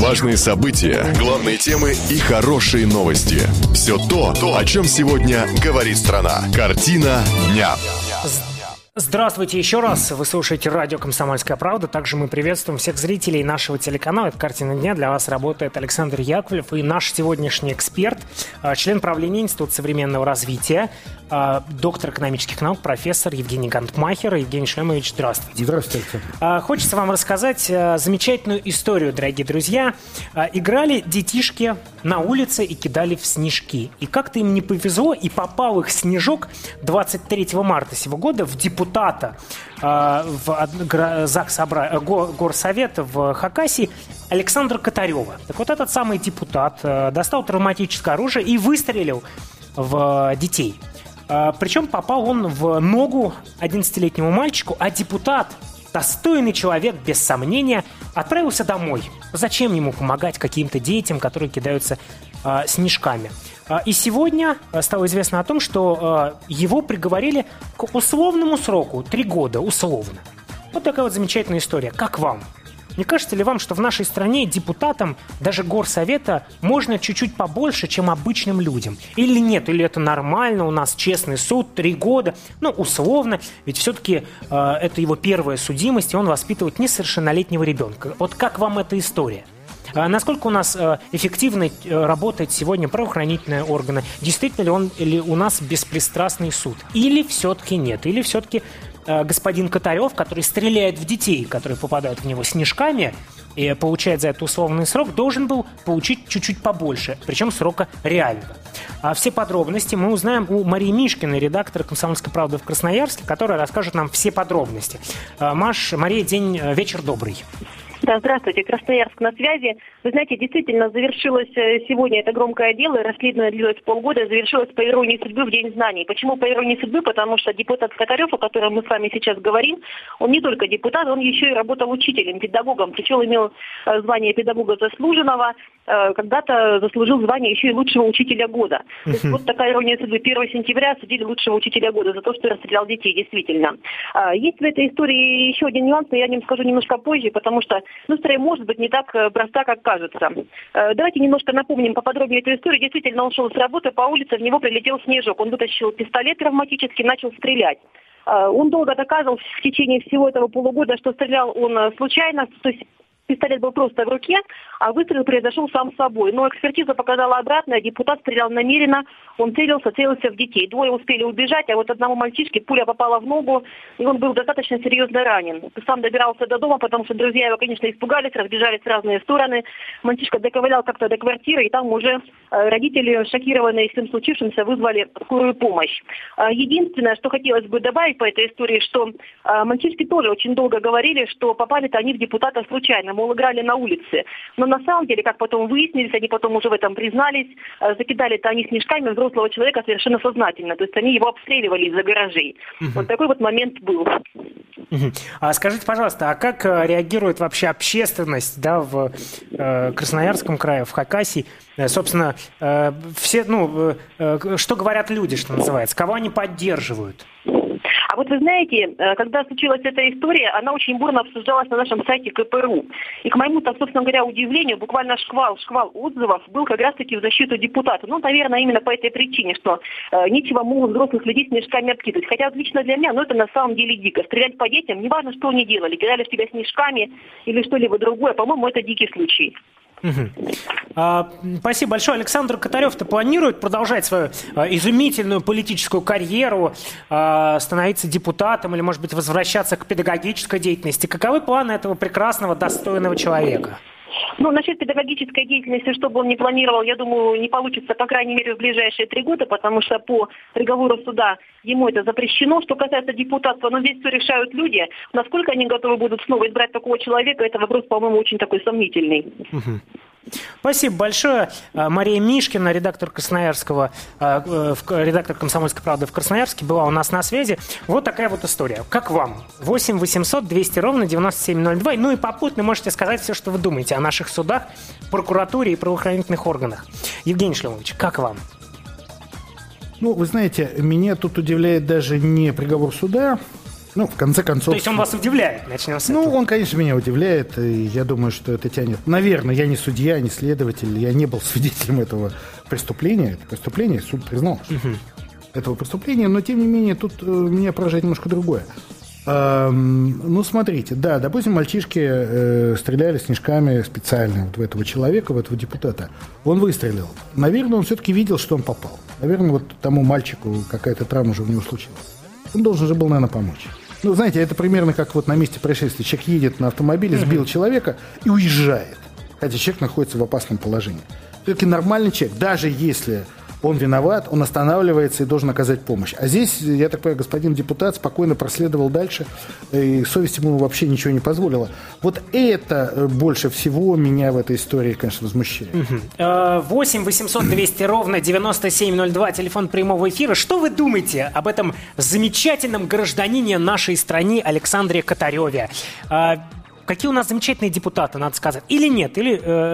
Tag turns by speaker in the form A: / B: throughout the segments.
A: Важные события, главные темы и хорошие новости. Все то, о чем сегодня говорит страна. Картина дня.
B: Здравствуйте еще раз. Вы слушаете радио «Комсомольская правда». Также мы приветствуем всех зрителей нашего телеканала. Это «Картина дня». Для вас работает Александр Яковлев и наш сегодняшний эксперт, член правления Института современного развития, доктор экономических наук, профессор Евгений Гантмахер. Евгений Шлемович, здравствуйте.
C: Здравствуйте.
B: Хочется вам рассказать замечательную историю, дорогие друзья. Играли детишки на улице и кидали в снежки. И как-то им не повезло, и попал их снежок 23 марта сего года в депутата в ЗАГС Горсовета в Хакасии Александра Катарева. Так вот, этот самый депутат достал травматическое оружие и выстрелил в детей. Причем попал он в ногу 11-летнему мальчику, а депутат, достойный человек, без сомнения, отправился домой. Зачем ему помогать каким-то детям, которые кидаются снежками? И сегодня стало известно о том, что его приговорили к условному сроку, 3 года, условно. Вот такая вот замечательная история. Как вам? Не кажется ли вам, что в нашей стране депутатам, даже горсовета, можно чуть-чуть побольше, чем обычным людям? Или нет? Или это нормально, у нас честный суд, 3 года, условно, ведь все-таки это его первая судимость, и он воспитывает несовершеннолетнего ребенка. Вот как вам эта история? Насколько у нас эффективно работают сегодня правоохранительные органы? Действительно ли у нас беспристрастный суд? Или все-таки нет? Или все-таки господин Катарев, который стреляет в детей, которые попадают в него снежками, и получает за это условный срок, должен был получить чуть-чуть побольше, причем срока реального? Все подробности мы узнаем у Марии Мишкиной, редактора «Комсомольской правды» в Красноярске, которая расскажет нам все подробности. Мария, вечер добрый.
D: Да, здравствуйте, Красноярск на связи. Вы знаете, действительно, завершилось сегодня это громкое дело, расследование длилось полгода, завершилось по иронии судьбы в День знаний. Почему по иронии судьбы? Потому что депутат Катарев, о котором мы с вами сейчас говорим, он не только депутат, он еще и работал учителем, педагогом, причем имел звание педагога заслуженного, когда-то заслужил звание еще и лучшего учителя года. То есть вот такая ирония судьбы. 1 сентября судили лучшего учителя года за то, что расстрелял детей, действительно. Есть в этой истории еще один нюанс, но я о нем скажу немножко позже, потому что история может быть не так проста, как кажется. Давайте немножко напомним поподробнее эту историю. Действительно, он шел с работы по улице, в него прилетел снежок. Он вытащил пистолет травматически, начал стрелять. Он долго доказывал в течение всего этого полугода, что стрелял он случайно, то есть пистолет был просто в руке, а выстрел произошел сам собой. Но экспертиза показала обратное. Депутат стрелял намеренно, он целился в детей. 2 успели убежать, а вот одному мальчишке пуля попала в ногу, и он был достаточно серьезно ранен. Сам добирался до дома, потому что друзья его, конечно, испугались, разбежались в разные стороны. Мальчишка доковылял как-то до квартиры, и там уже родители, шокированные всем случившимся, вызвали скорую помощь. Единственное, что хотелось бы добавить по этой истории, что мальчишки тоже очень долго говорили, что попали-то они в депутата случайно, мол, играли на улице. Но на самом деле, как потом выяснились, они потом уже в этом признались, закидали-то они снежками взрослого человека совершенно сознательно. То есть они его обстреливали из-за гаражей. Вот такой вот момент был.
B: Скажите, пожалуйста, а как реагирует вообще общественность, в Красноярском крае, в Хакасии? Собственно, что говорят люди, что называется? Кого они поддерживают?
D: А вот вы знаете, когда случилась эта история, она очень бурно обсуждалась на нашем сайте КПРУ. И к моему, собственно говоря, удивлению, буквально шквал отзывов был как раз-таки в защиту депутата. Наверное, именно по этой причине, что нечего могут взрослых людей снежками обкидывать. Хотя лично для меня, это на самом деле дико. Стрелять по детям, неважно, что они делали, кидали в тебя снежками или что-либо другое, по-моему, это дикий случай.
B: Спасибо большое. Александр Катарев-то планирует продолжать свою изумительную политическую карьеру, становиться депутатом или, может быть, возвращаться к педагогической деятельности? Каковы планы этого прекрасного, достойного человека?
D: Насчет педагогической деятельности, что бы он ни планировал, я думаю, не получится, по крайней мере, в ближайшие 3 года, потому что по приговору суда ему это запрещено. Что касается депутатства, здесь все решают люди. Насколько они готовы будут снова избрать такого человека, это вопрос, по-моему, очень такой сомнительный.
B: Спасибо большое. Мария Мишкина, редактор редактор «Комсомольской правды» в Красноярске, была у нас на связи. Вот такая вот история. Как вам? 8 800 200 ровно 9702. И попутно можете сказать все, что вы думаете о наших судах, прокуратуре и правоохранительных органах. Евгений Шлемович, как вам?
C: Вы знаете, меня тут удивляет даже не приговор суда, Ну, в конце концов...
B: То есть он вас удивляет, начнем с этого.
C: Ну, он, конечно, меня удивляет, и я думаю, что это тянет... Наверное, я не судья, не следователь, я не был свидетелем этого преступления. Это преступление, суд признал этого преступления, но, тем не менее, тут меня поражает немножко другое. Ну, смотрите, да, допустим, мальчишки стреляли снежками специально вот в этого человека, в этого депутата. Он выстрелил. Наверное, он все-таки видел, что он попал. Наверное, вот тому мальчику какая-то травма уже у него случилась. Он должен же был, наверное, помочь. Ну, знаете, это примерно как вот на месте происшествия. Человек едет на автомобиле, сбил человека и уезжает. Хотя человек находится в опасном положении. Все-таки нормальный человек, даже если он виноват, он останавливается и должен оказать помощь. А здесь, я так понимаю, господин депутат спокойно проследовал дальше, и совесть ему вообще ничего не позволила. Вот это больше всего меня в этой истории, конечно, возмущает.
B: 8 800 200 ровно 9702, телефон прямого эфира. Что вы думаете об этом замечательном гражданине нашей страны Александре Катареве? Какие у нас замечательные депутаты, надо сказать. Или нет, или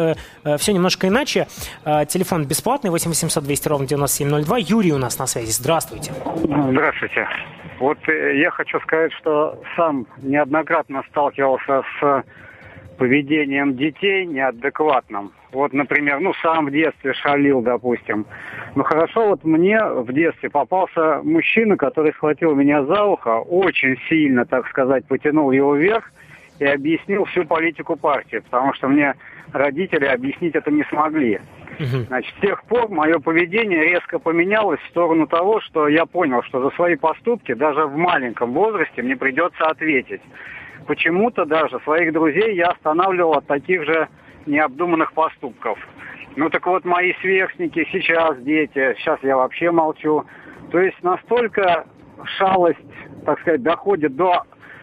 B: все немножко иначе. Телефон бесплатный, 8 800 200 ровно 9702. Юрий у нас на связи. Здравствуйте.
E: Здравствуйте. Вот я хочу сказать, что сам неоднократно сталкивался с поведением детей неадекватным. Вот, например, сам в детстве шалил, допустим. Ну, хорошо, вот мне в детстве попался мужчина, который схватил меня за ухо, очень сильно, так сказать, потянул его вверх, и объяснил всю политику партии, потому что мне родители объяснить это не смогли. Значит, с тех пор мое поведение резко поменялось в сторону того, что я понял, что за свои поступки даже в маленьком возрасте мне придется ответить. Почему-то даже своих друзей я останавливал от таких же необдуманных поступков. Ну так вот, мои сверстники сейчас, дети, сейчас я вообще молчу. То есть настолько шалость, так сказать, доходит до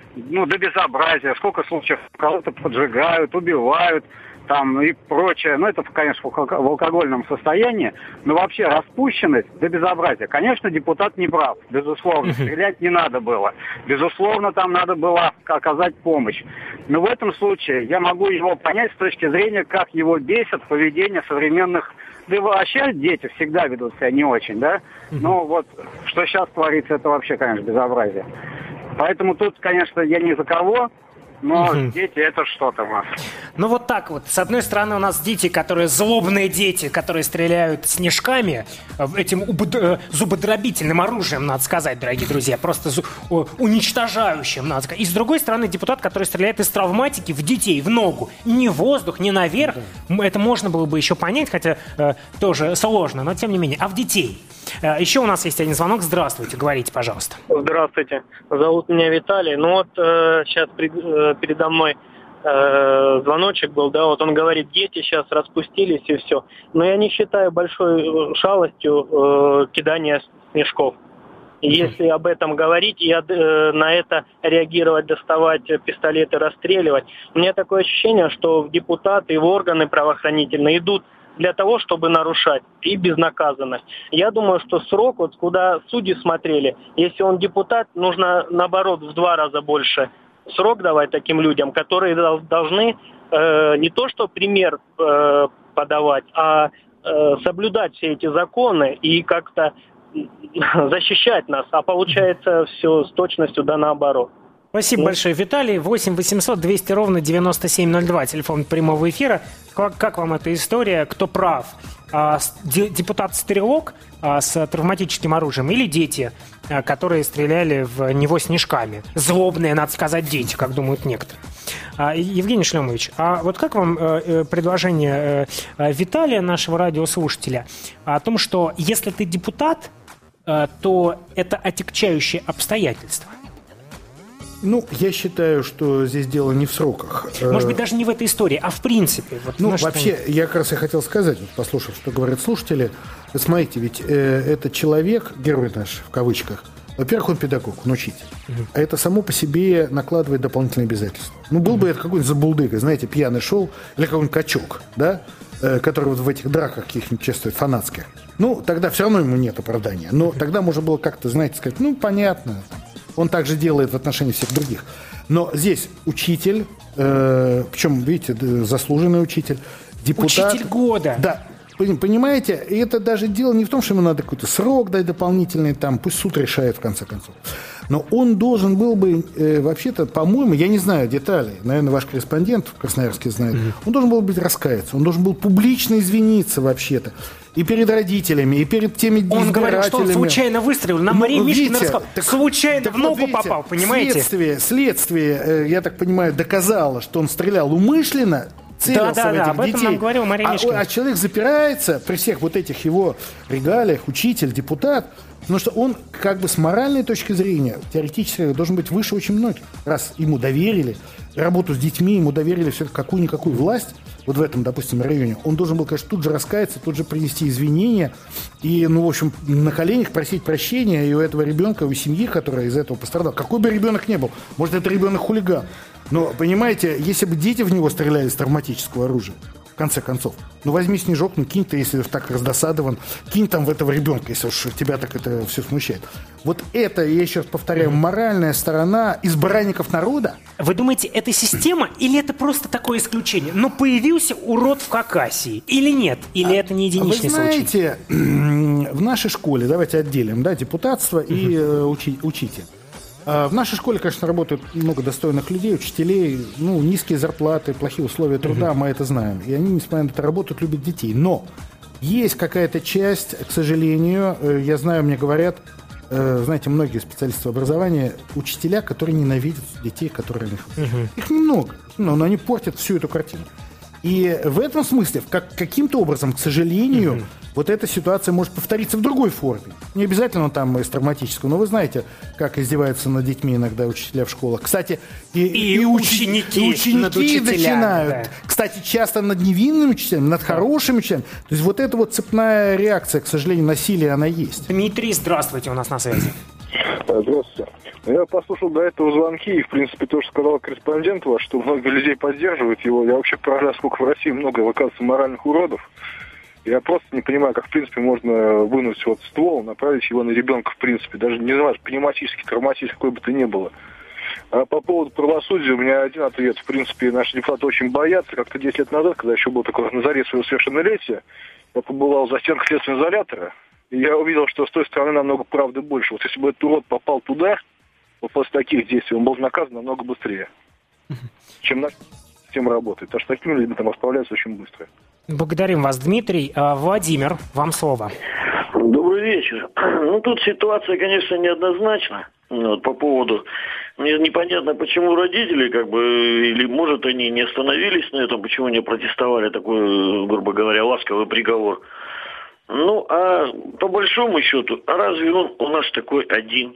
E: безобразия. Сколько случаев кого-то поджигают, убивают, там и прочее. Это, конечно, в алкогольном состоянии. Но вообще распущенность до безобразия. Конечно, депутат не прав, безусловно. Стрелять не надо было. Безусловно, там надо было оказать помощь. Но в этом случае я могу его понять с точки зрения, как его бесит поведение современных... Да и вообще дети всегда ведут себя не очень, да? Но вот что сейчас творится, это вообще, конечно, безобразие. Поэтому тут, конечно, я не за кого, но дети – это что-то у нас.
B: Ну вот так вот. С одной стороны, у нас дети, которые злобные дети, которые стреляют снежками, этим зубодробительным оружием, надо сказать, дорогие друзья, просто уничтожающим, надо сказать. И с другой стороны, депутат, который стреляет из травматики в детей, в ногу. И не в воздух, не наверх. Это можно было бы еще понять, хотя тоже сложно, но тем не менее. А в детей? Еще у нас есть один звонок. Здравствуйте, говорите, пожалуйста.
F: Здравствуйте. Зовут меня Виталий. Сейчас передо мной звоночек был, да, вот он говорит, дети сейчас распустились и все. Но я не считаю большой шалостью кидание снежков. И если об этом говорить и на это реагировать, доставать пистолеты, расстреливать, у меня такое ощущение, что депутаты и органы правоохранительные идут для того, чтобы нарушать и безнаказанность. Я думаю, что срок, вот куда судьи смотрели, если он депутат, нужно наоборот в 2 раза больше срок давать таким людям, которые должны не то что пример подавать, а соблюдать все эти законы и как-то защищать нас. А получается все с точностью да наоборот.
B: Спасибо большое, Виталий. 8 800 200 ровно 9702, телефон прямого эфира. Как вам эта история? Кто прав? Депутат-стрелок с травматическим оружием или дети, которые стреляли в него снежками? Злобные, надо сказать, дети, как думают некоторые. Евгений Шлемович, а вот как вам предложение Виталия, нашего радиослушателя, о том, что если ты депутат, то это отягчающее обстоятельство?
C: Я считаю, что здесь дело не в сроках.
B: Может быть, даже не в этой истории, а в принципе.
C: Вообще, я как раз и хотел сказать, послушав, что говорят слушатели. Смотрите, ведь этот человек, герой наш, в кавычках, во-первых, он педагог, он учитель. А это само по себе накладывает дополнительные обязательства. Был бы это какой-нибудь забулдыга, знаете, пьяный шел, или какой-нибудь качок, да, который вот в этих драках каких-нибудь участвует, фанатских. Тогда все равно ему нет оправдания. Но тогда можно было как-то, знаете, сказать, понятно. Он также делает в отношении всех других. Но здесь учитель, причем, видите, заслуженный учитель, депутат.
B: Учитель года.
C: Да. Понимаете, и это даже дело не в том, что ему надо какой-то срок дать дополнительный, пусть суд решает в конце концов. Но он должен был бы, вообще-то, по-моему, я не знаю деталей, наверное, ваш корреспондент в Красноярске знает, он должен был быть раскаяться, он должен был публично извиниться вообще-то. И перед родителями, и перед теми избирателями.
B: Он говорил, что он случайно выстрелил. Нам Мария Мишкина рассказала. Случайно в ногу попал, понимаете?
C: Следствие, я так понимаю, доказало, что он стрелял умышленно, целился в этих детей.
B: Об этом нам говорил Мария Мишкина.
C: А человек запирается при всех вот этих его регалиях, учитель, депутат, потому что он как бы с моральной точки зрения теоретически должен быть выше очень многих. Раз ему доверили работу с детьми, ему доверили все-таки какую-никакую власть, вот в этом, допустим, районе, он должен был, конечно, тут же раскаяться, тут же принести извинения и, в общем, на коленях просить прощения и у этого ребенка, у семьи, которая из этого пострадала. Какой бы ребенок ни был, может, это ребенок-хулиган. Но, понимаете, если бы дети в него стреляли с травматического оружия, в конце концов, возьми снежок, кинь ты, если так раздосадован, кинь там в этого ребенка, если уж тебя так это все смущает. Вот это, я еще раз повторяю, моральная сторона избранников народа.
B: Вы думаете, это система или это просто такое исключение? Но появился урод в Хакасии или нет? Или это не единичный случай?
C: Вы знаете, в нашей школе, давайте отделим, депутатство и учитель. В нашей школе, конечно, работают много достойных людей, учителей, низкие зарплаты, плохие условия труда, мы это знаем. И они, несмотря на это, работают, любят детей. Но есть какая-то часть, к сожалению, я знаю, мне говорят, знаете, многие специалисты образования, учителя, которые ненавидят детей, которые они... Их немного, но они портят всю эту картину. И в этом смысле, каким-то образом, к сожалению, вот эта ситуация может повториться в другой форме. Не обязательно там из травматического, но вы знаете, как издеваются над детьми иногда учителя в школах. Кстати, и ученики начинают. Да. Кстати, часто над невинными учителями, над хорошими учителями. То есть вот эта вот цепная реакция, к сожалению, насилия, она есть.
B: Дмитрий, здравствуйте, у нас на связи.
G: Здравствуйте. Я послушал до этого звонки и, в принципе, то, что сказал корреспондент ваш, что много людей поддерживают его. Я вообще поражаюсь, сколько в России много, оказывается, моральных уродов. Я просто не понимаю, как, в принципе, можно вынуть ствол, направить его на ребенка, в принципе. Даже, не знаю, пневматический, травматический, какой бы то ни было. А по поводу правосудия у меня один ответ. В принципе, наши депутаты очень боятся. Как-то 10 лет назад, когда еще был такой на заре своего совершеннолетия, я побывал за стенкой следственного изолятора, и я увидел, что с той стороны намного правды больше. Вот если бы этот урод попал туда, вот после таких действий, он был наказан намного быстрее, чем наша система работает. Потому что такими людьми там расправляются очень быстро.
B: Благодарим вас, Дмитрий. Владимир, вам слово.
H: Добрый вечер. Тут ситуация, конечно, неоднозначна. По поводу... Мне непонятно, почему родители, или, может, они не остановились на этом, почему не протестовали такой, грубо говоря, ласковый приговор. А по большому счету, разве он у нас такой один?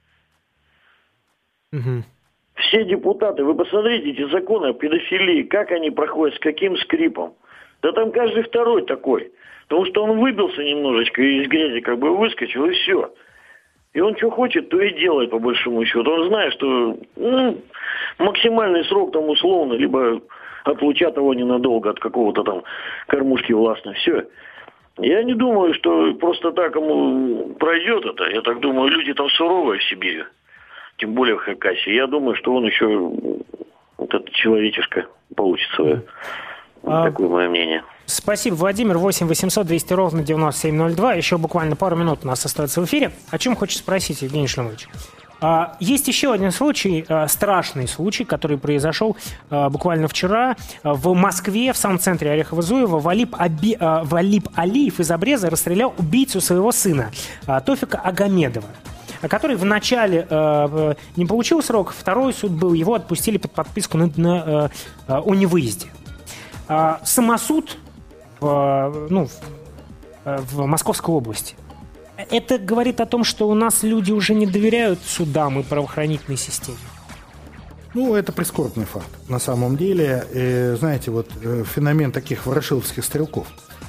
H: Все депутаты, вы посмотрите эти законы о педофилии, как они проходят, с каким скрипом. Да там каждый второй такой. Потому что он выбился немножечко и из грязи выскочил, и все. И он что хочет, то и делает, по большому счету. Он знает, что максимальный срок там условно, либо отлучат его ненадолго от какого-то там кормушки властной. Все. Я не думаю, что просто так ему пройдет это. Я так думаю, люди там суровые в Сибири. Тем более в Хакасии. Я думаю, что он еще, вот это человечешко, получит свое. Такое мое мнение.
B: Спасибо, Владимир. 8 800 200 ровно 9702. Еще буквально пару минут у нас остается в эфире. О чем хочешь спросить, Евгений Шлямович? Есть еще один случай, страшный случай, который произошел буквально вчера в Москве, в самом центре Орехово-Зуево. Валип Алиев из Обреза расстрелял убийцу своего сына Тофика Агамедова, который вначале не получил срок, второй суд был, его отпустили под подписку о невыезде. Самосуд в Московской области. Это говорит о том, что у нас люди уже не доверяют судам и правоохранительной системе.
C: Это прискорбный факт. На самом деле, знаете, феномен таких ворошиловских стрелков.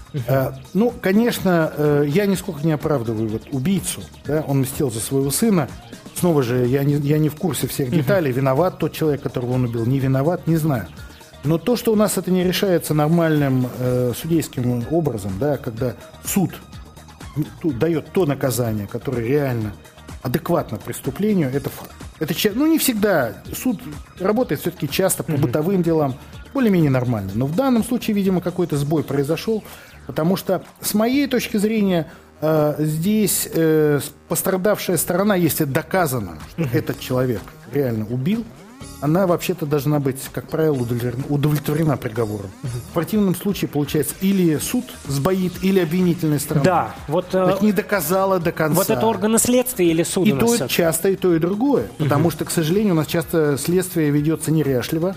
C: Конечно, я нисколько не оправдываю убийцу. Да? Он мстил за своего сына. Снова же, я не в курсе всех деталей. Виноват тот человек, которого он убил, не виноват, не знаю. Но то, что у нас это не решается нормальным судейским образом, да, когда суд дает то наказание, которое реально адекватно преступлению, это факт. Это, не всегда. Суд работает все-таки часто по бытовым делам, более-менее нормально. Но в данном случае, видимо, какой-то сбой произошел, потому что, с моей точки зрения, Здесь пострадавшая сторона, если доказано, что этот человек реально убил, она вообще-то должна быть, как правило, удовлетворена приговором. В противном случае, получается, или суд сбоит, или обвинительная сторона.
B: Да, вот...
C: Так не доказала до конца.
B: Вот это органы следствия или суд
C: и
B: у нас?
C: то часто, и то, и другое. Потому что, к сожалению, у нас часто следствие ведется неряшливо.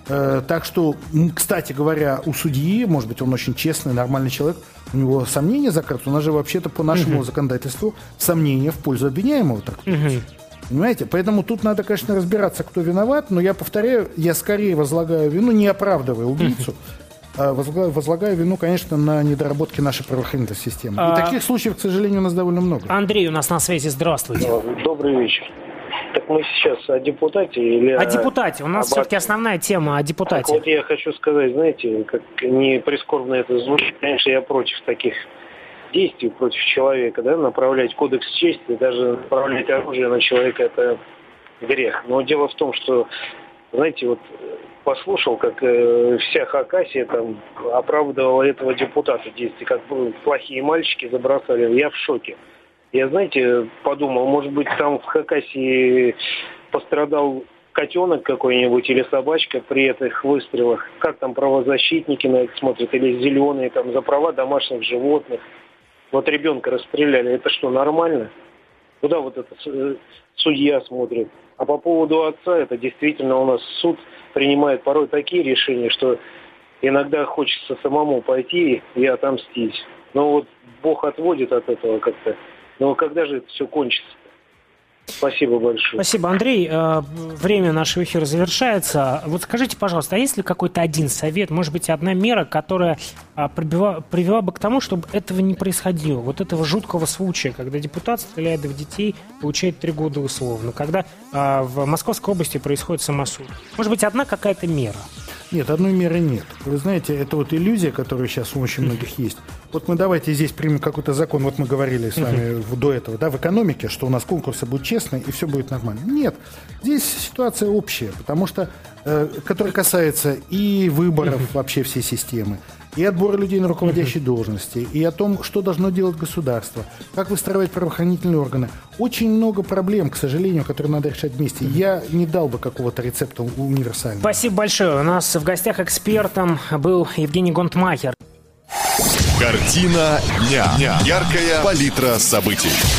C: Так что, кстати говоря, у судьи, может быть, он очень честный, нормальный человек, у него сомнения закрыты. У нас же вообще-то по нашему законодательству сомнения в пользу обвиняемого. Так понимаете? Поэтому тут надо, конечно, разбираться, кто виноват. Но я повторяю, я скорее возлагаю вину, не оправдывая убийцу, а возлагаю вину, конечно, на недоработки нашей правоохранительной системы. И таких случаев, к сожалению, у нас довольно много.
B: Андрей у нас на связи. Здравствуйте.
F: Добрый вечер. Так мы сейчас о депутате или
B: о депутате. У нас все-таки основная тема о депутате.
F: Так вот я хочу сказать, знаете, как не прискорбно это звучит, конечно, я против таких действий, против человека, да, направлять кодекс чести, даже направлять оружие на человека – это грех. Но дело в том, что, знаете, вот послушал, как вся Хакасия там оправдывала этого депутата действий, как плохие мальчики забросали. Я в шоке. Я, знаете, подумал, может быть, там в Хакасии пострадал котенок какой-нибудь или собачка при этих выстрелах. Как там правозащитники на это смотрят? Или зеленые там за права домашних животных. Вот ребенка расстреляли. Это что, нормально? Куда вот этот судья смотрит? А по поводу отца, это действительно у нас суд принимает порой такие решения, что иногда хочется самому пойти и отомстить. Но вот Бог отводит от этого как-то. Но когда же это все кончится? Спасибо большое.
B: Спасибо, Андрей. Время нашего эфира завершается. Вот скажите, пожалуйста, а есть ли какой-то один совет, может быть, одна мера, которая привела бы к тому, чтобы этого не происходило? Вот этого жуткого случая, когда депутат стреляет в детей, получает 3 года условно, когда в Московской области происходит самосуд. Может быть, одна какая-то мера?
C: Нет, одной меры нет. Вы знаете, это вот иллюзия, которая сейчас у очень многих есть. Вот мы давайте здесь примем какой-то закон, вот мы говорили с вами до этого, да, в экономике, что у нас конкурсы будут честные и все будет нормально. Нет, здесь ситуация общая, потому что, которая касается и выборов вообще всей системы, и отбора людей на руководящие должности, и о том, что должно делать государство, как выстраивать правоохранительные органы. Очень много проблем, к сожалению, которые надо решать вместе. Я не дал бы какого-то рецепта универсального.
B: Спасибо большое. У нас в гостях экспертом был Евгений Гонтмахер.
A: Картина дня. Яркая палитра событий.